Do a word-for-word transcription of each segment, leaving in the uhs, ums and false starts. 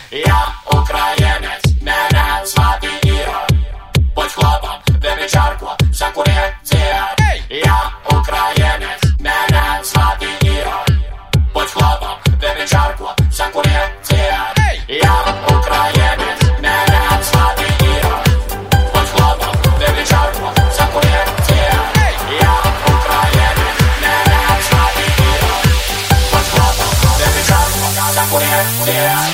Я українець, мене звати Ігор. Будь хлопом, випий чарку, закури цигар. Я українець, мене звати Ігор. Будь хлопом, випий чарку, закури цигар. Я українець, мене звати Ігор. Будь хлопом, випий чарку, закури цигар. Я українець, мене звати Ігор. Будь хлопом, випий чарку, закури цигар.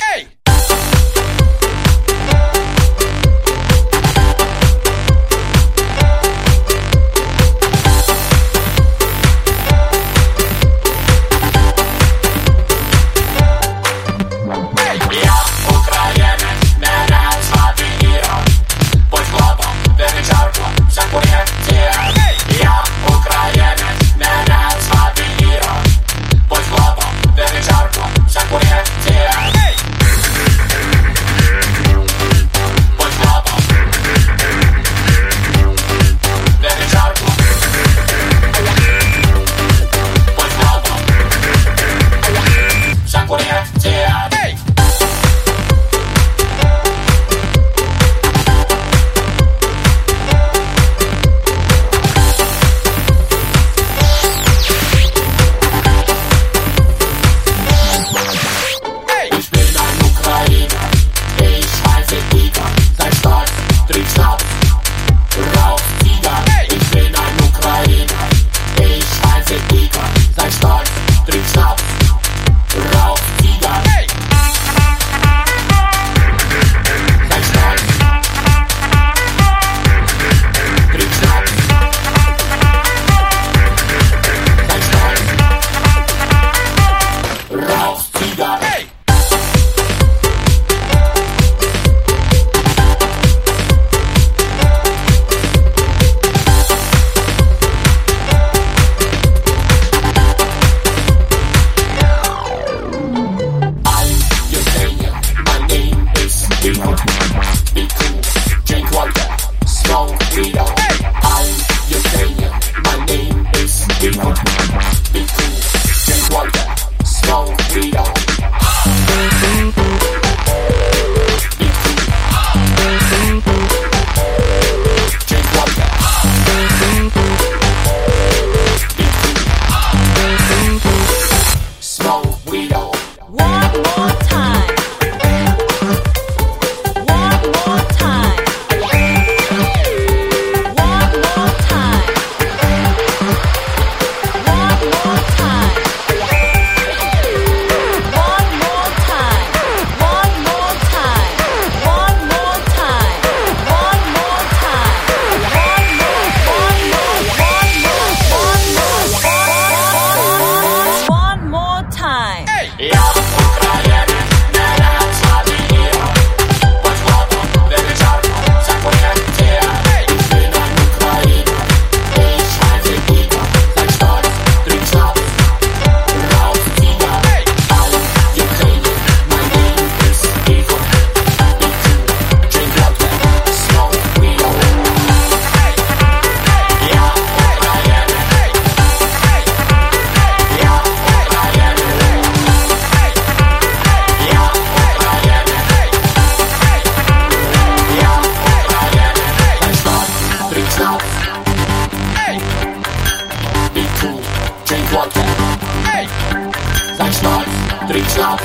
Drink snaps.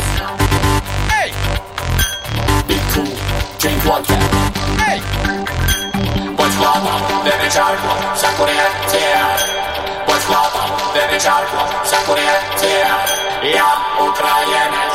Hey! Be cool, drink vodka. Hey! Будь хлопом, випий чарку, закури цигар. Будь хлопом, випий чарку, закури цигар. Я українець.